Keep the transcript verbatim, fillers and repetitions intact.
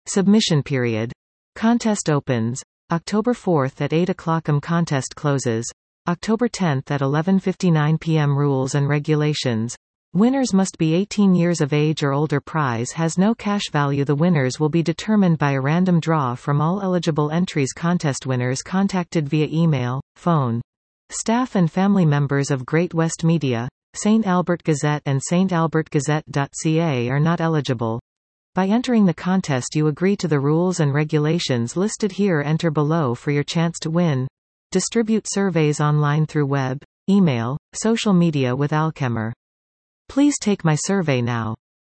Submission period. Contest opens October fourth at eight o'clock. M contest closes October tenth at eleven fifty-nine p m Rules and regulations. Winners must be eighteen years of age or older. Prize has no cash value. The winners will be determined by a random draw from all eligible entries. Contest winners contacted via email, phone. Staff and family members of Great West Media, Saint Albert Gazette and Saint Albert Gazette dot c a are not eligible. By entering the contest you agree to the rules and regulations listed here. Enter below for your chance to win. Distribute surveys online through web, email, social media with Alchemer. Please take my survey now.